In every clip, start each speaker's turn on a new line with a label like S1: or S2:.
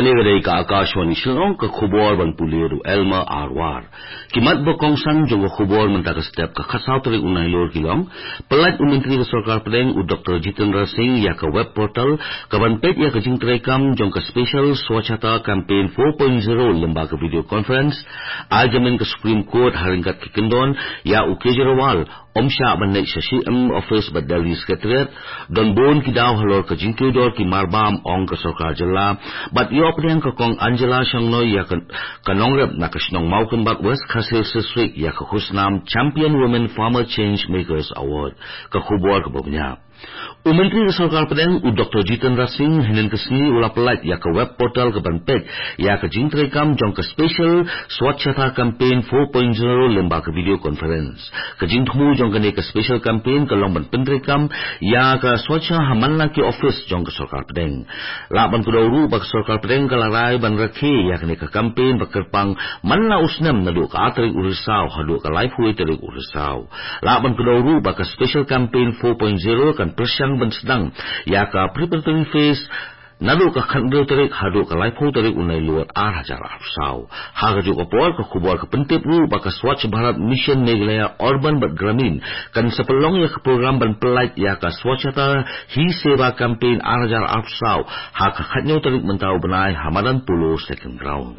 S1: Kilegade ka Akashwani Shillong ka khubor ban puleru Elma Arwar. Kimat bokong san jo khubor mentaka step ka khasaw tari unay lor kilong. Pelat Menteri ka Sarkar Padang u Dr. Jitendra Singh ya ka web portal kabanpet ya ka jingtrekam jong ka special Swachhata campaign 4.0 lembaga video conference ajamin ka Supreme Court haringkat kikendon ya u Kejriwal Omsha bandai CM office badali secretariat don bon kidaw halor ka jingkudor ki marbam ong ka Sarkar jala but yo pediang ka kong Angela Shangnoy ya kanongrep na kasnong maukan bak west khasil sisrik ya ka khusnam Champion Women Farmer Change Makers Award ka khubor ka babnya. Menteri Sarkar Padang u Dr. Jitendra Singh hinin kesini ula pelat ya ke web portal ke Banpet ya ke jingtrekam jong ke special Swachhata campaign 4.0 lembaga video conference. Ke jingtmu jong ke special campaign ke lomban pentrekam ya ke Swachha hamanla ki office jong ke Sarkar Padang. Laban kudauru bak Sarkar Padang ke larai ban rakhe ya ke campaign bakerpang manla usnam nadu ke atrik urisau hadu ke live hui terik urisau. Laban kudauru bak special campaign 4.0 kan persiang ban sedang ya ka preparatory phase nadu ka khandro tarik hadu ka laipo tarik unai luar hajar afsau haga juga por ka khubor ka pentip ru baka Swachh Bharat Mission Meghalaya Urban but Gramin kan sepelong ya ka program ban pelait ya ka Swachhata hi seva campaign hajar afsau haga khatnyo tarik mentau benai hamadan pulo second round.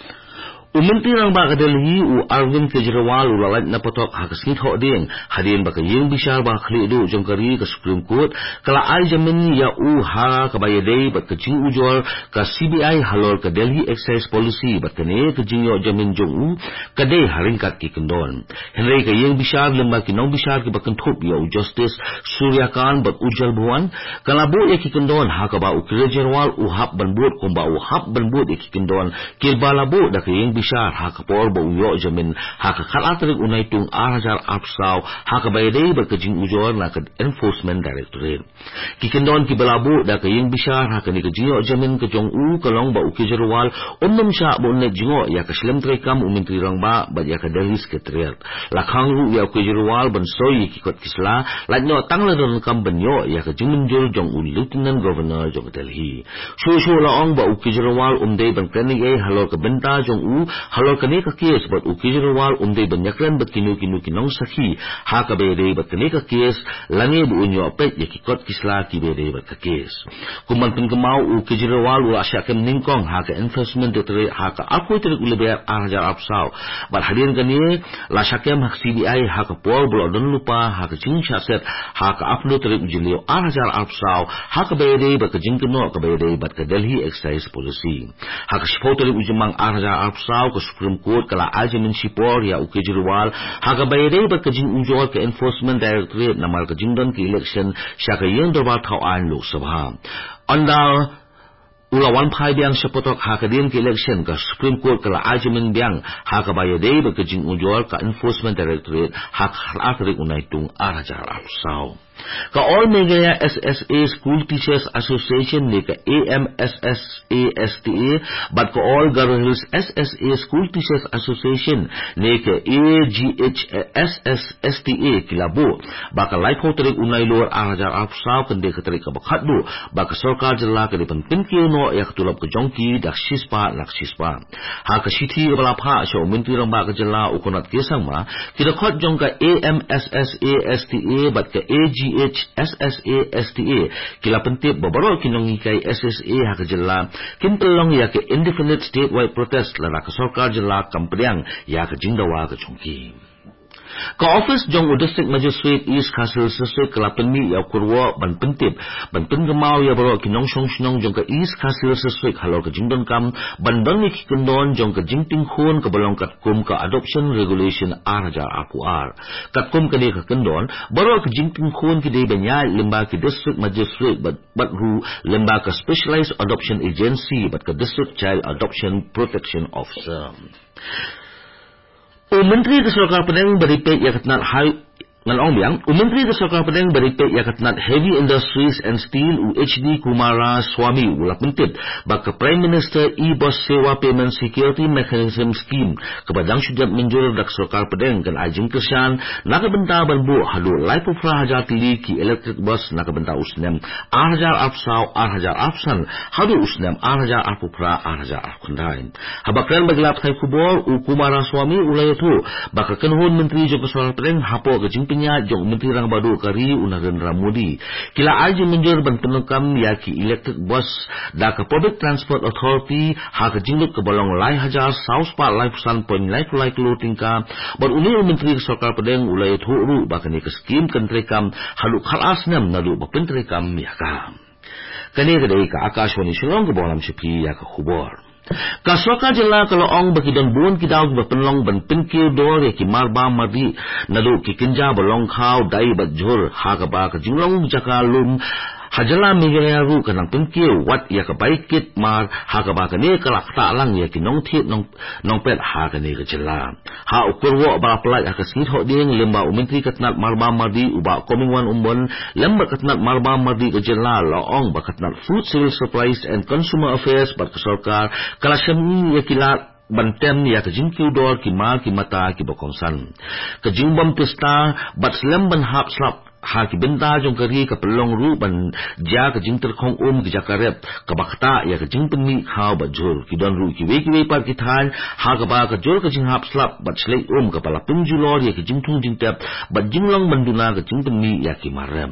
S1: Menteri rang ba Delhi u Arvind Kejriwal u lalat na patok hakasngit ho ding hadin ba kayeng bishar ba khli du jongkari ka Supreme Court kala ai jamin ya u ha ka bayadei ba kajing ujor ka CBI halor ka Delhi Excise Policy ba kane kajing yo jamin jong u kadai haringkat ki kendon henry kayeng bishar lemba kinong bishar ki ba kanthop ya u Justice Surya Khan ba ujal buan kala bo ya ki kendon ha ka ba u Kejriwal u hab ban bot ko ba u hab ban bot ki kendon kilbala bo da kayeng bishar haka por ba uyo jamin haka khalatrik unai tung hajar afsau haka bayadei ba kajing ujor na ka Enforcement Directorate kikendon ki balabo da kayeng bishar haka ni kajingo jamin ka jong u kalong ba u Kejriwal umnam sha bo ne jingo ya ka shlem trekam Menteri rang ba ya ka Delhi Secretariat lakhang ru ya Kejriwal ban soi ki kot kisla lanyo tangla don kam banyo ya ka jingmin jol jong u Lieutenant Governor jong Delhi sho la ong ba u Kejriwal umdei ban planning ai halor ka benta jong u halor kane ka case but u Kejriwal umdei ban yakran bat kinu kinong sakhi ha ka bedei bat kane ka case lange bu unyo pet ya ki kot kisla ki bedei bat ka case kuman pin kemau u Kejriwal u asya kem ningkong ha ka Enforcement Directorate ha ka akoi terik ulebe hajar afsau bat hadin kane la syakem hak CBI ha ka por blo don lupa ha ka jing syaset ha ka apno terik ujilio hajar afsau ha ka bedei bat ka jing keno ka bedei bat ka Delhi Excise Policy ha ka shpo terik ujimang hajar afsau ka Supreme Court kala ajamin sipor ya u Kejriwal haga bayadei ba kajing ujor ka Enforcement Directorate namar kajing don ki election syaka yang dorba thau an Lok Sabha andal ulawan phai biang sapotok hakadin ki election ka Supreme Court kala ajamin biang haga bayadei ba kajing ujor ka Enforcement Directorate hak atrik unai tung hajar afsau ka All Meghalaya SSA School Teachers Association ne ka AMSSASTA but ka All Garo Hills SSA School Teachers Association ne ka AGHSSSTA kilabo baka laipo tarik unai lor hajar afsau kande ka tarik ka bakhaddo baka Sarkar jala ka dipan pinkino ya katulab ka jongki dak shispa ha ka shithi bala pha sho Menteri rang ba ka jala ukonat kesang ma kidakhot jong ka AMSSASTA but ka AGHSSASTA kila pentip babarol kinong ikai SSA haka jala kimpelong ya ke indefinite statewide protest la ka Sarkar jala kampriang ya ka jingdawa ka chungki ka office jong u District Magistrate East Khasil Sisrik kala penmi ya kurwo ban pentip ban pengemau ya baro kinong shnong jong ka East Khasil Sisrik halor ka jingdon kam ban don ni kikendon jong ka jingting khon ka balong kat kum ka Adoption Regulation hajar akuar kat kum ka ni ka kendon baro ka jingting khon ki de banya lemba ki District Magistrate bat ru lemba ka Specialized Adoption Agency bat ka District Child Adoption Protection Officer Menteri ke Sarkar Padang beripet ya katnat hai ngan ong biang Menteri Kesarkar Padang beripek ya katnat Heavy Industries and Steel UHD Kumara Swami ulap mentit baka Prime Minister e-Boss Sewa Payment Security Mechanism Scheme kepadang sudah menjur dak Sarkar Padang kan ajing kersan nakabenta banbu hadu lai pufra hajar tili ki electric bus nakabenta usnem hajar afsau hajar afsan hadu usnem hajar apufra hajar afkhandain habakran baglap khai kubor u Kumara Swami ulay tu baka kanhun Menteri Joko Sarkar Padang hapo kajing jong Menteri Rang Badu Kari Narendra Modi kila aji menjur ban penekam yaki electric bus da ka Public Transport Authority ha ka jingut ke bolong lai hajar saus pa lai pusan poin lai kulai kelo tingka bar uni Menteri Sarkar Padang ulai thuru bakani ke skim kentrekam halu khalas nam nadu bapentrekam yaka kane kadai ka Akashwani Shillong ke bolam sepi ya ka khubor Kaswaka jela kalau ong bagi dan buon kidaw berpenlong ban pinkil dor ya ki marba mardi nalu ki kinja bolong khaw dai bajur ha ka ba ka jinglong jaka lum hajala migaya ru kanang pinkil wat ya ka baikit mar ha ka ba ka ne kalak ta lang ya ki nong thit nong pet ha ka ne ka jela ha ukurwo ba pelaj ka sit ho ding lemba Menteri katnat marba mardi uba komingwan umbon lemba katnat marba mardi ka jela lo ong ba katnat Food Civil Supplies and Consumer Affairs bat ka sarkar kalasam ya kilat bantem ya kajing kiudor kimal kimata kibokongsan kajing bom pesta bat slam ban hap slap ha ki benta jong kari ka pelong ru ban ja kajing terkhong ki jakarep ka bakta ya kajing penmi khaw bajur ki don ru ki we par ki than ha ka ba ka jor kajing hap slap bat slai ka pala punjulor ya kajing thung jing tap bat jinglong banduna kajing penmi ya ki marem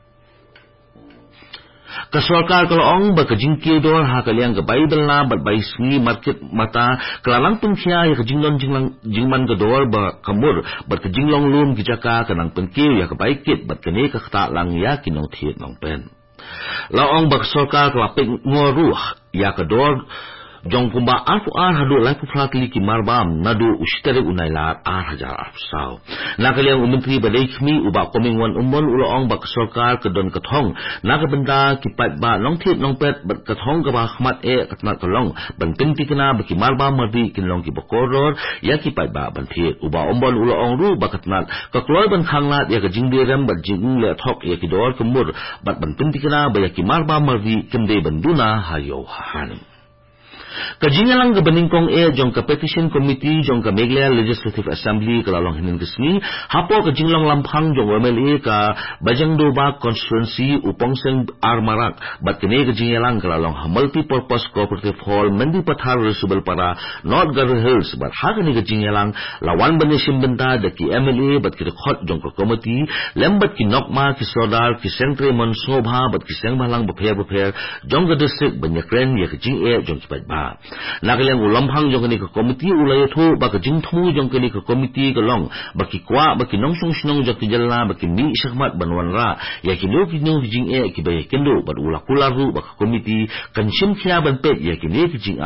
S1: Kasarkar kalau ong bakajing kiodor ha kaliang ke Bible na bat bai sni market mata kelalang pengkia ya kajinglong jingman gedor ba kamur bat kajinglong lum kijaka kanang pengkiu ya ke baikit bat kene ka khata lang ya kinong thiet nong pen laong bakasarkar kelapik ngoruh ya kedor jong kumba arfu hadu lai pufra kili ki marbam nadu ustere unailat hajar afsau nakaliang Menteri badai khmi uba komingwan umbon uloong bak sarkar kedon kathong nakabenda kipat ba long thit long pet bat kathong ka ba khmat katmat kalong ban pinti kana baki marbam mardi kinlong ki bokoror ya kipat ba ban thit uba umbon uloong ru bakatnat kakloi ban khanglat ya ka jingderem bat jing le thok ya ki dor kumur bat ban pinti kana ba ya ki marbam mardi kende banduna hayo han Kajingalang kebeningkong jong ke Petition Committee jong ke Meghalaya Legislative Assembly kelalong hinin kesni hapo kajinglang lampang jong MLA ka Bajangdo Ba Constituency Upongseng Armarak bat kene kajingalang kelalong Multi-Purpose Cooperative Hall Mendi Pathar Resubel para North Garden Hills bat hakani kajingalang lawan banisim benta daki MLA bat kire khot jong ke committee lembat ki nokma ki sodar ki sentre monsobha bat ki sengbalang bapher jong ke district banyakren ya kajing jong ki ba nakaliang ulampang jong kini ke komiti ulay thu baka jingthu jong kini ke komiti kalong baki kwa baki nongsong sinong jong kijala baki mi syakmat banwan ra ya kino jing ki bay kendo bad ulakularu baka komiti kansim khia ban pet ya kini kijing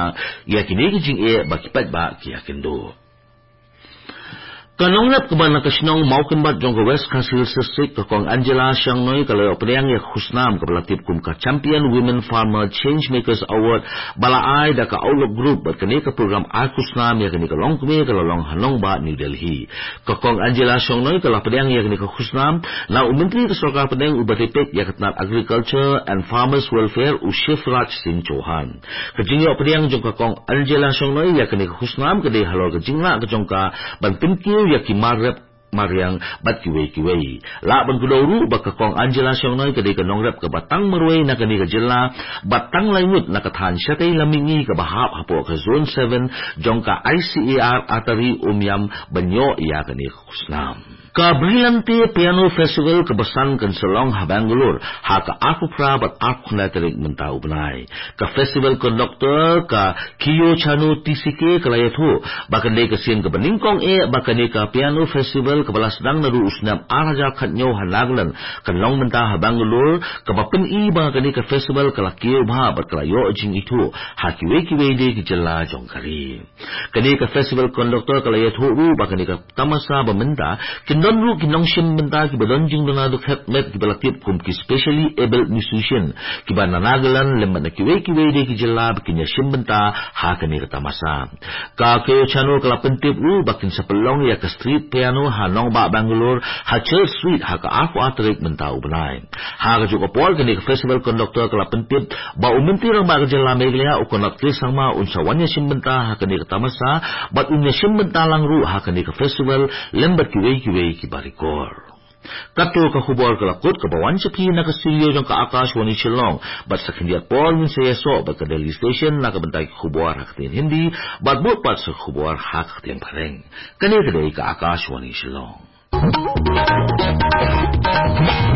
S1: baki pat ba ki kendo Kanonglap keban nakasnong maukin bat jong ke West Council District kong Angela Siangnoi kalau pediang ya khusnam ke pelatip kum ka Champion Women Farmer Changemakers Award balaai da ka Outlook Group bat kene ke program ai khusnam ya kene ke long kme kalau long hanong ba New Delhi kong Angela Siangnoi kalau pediang ya kene ke khusnam na Menteri Kesarkar Padang ubatipek ya katnat Agriculture and Farmers Welfare Shifraj Singh Chauhan kejingyo pediang jong kong Angela Siangnoi ya kene ke khusnam ke de halor kejingla ke jong ka ban pinkiu ya ki marep Mariang bat kiwei la ban kudoru baka kong Angela Siangnoi kadai ka nongrep ka batang merwei na kani ka jela batang laingut na kathan syatay lamingi ka bahap hapo ka zone 7 jong ka ICAR atari umyam banyo iya kani ka kusnam ka Brillante Piano Festival kebesan kan selong Bangalore ha ka akupra bat akuna terik mentau benai ka festival conductor ka Kiyo Chanu TCK kalayathu bakandai ka sien ka beningkong bakandai ka piano festival kepala sedang naru usnam araja khatnyo hanaglan kanlong mentah Bangalore ka bapen bakandai ka festival kala Kiyo bha bat kalayo jing itu ha kiwe de ki jela jongkari kani ka festival conductor kalayathu bakandai ka tamasa bamenta
S2: Kindonru kinongshim benta kibadon jing donado khatmet kibalakip kum ki specially able musician kibananagalan lemban kiwe de kijelab kinyashim benta hakani katamasa. Ka keo chano kala pentip bakin sapelong ya ke street piano hanong ba Bangalore ha Church Street ha ka aku atrik benta ubenai. Ha ka juga pol kini festival conductor kala pentip ba uminti rang ba kejela meglia u conductor sama unsawanya simbenta hakani katamasa bat unya simbenta langru hakani ka festival lembat kiwe kibarikor. Kato ka khubor kalakot ka bawan sa pina ka studio jang ka Akashwani Shillong bat sa kindiat pol min sa yaso bat ka Delhi station nakabantay ka khubor hakatin hindi bat buot pat sa khubor hakatin pareng. Kanil kaday ka Akashwani Shillong.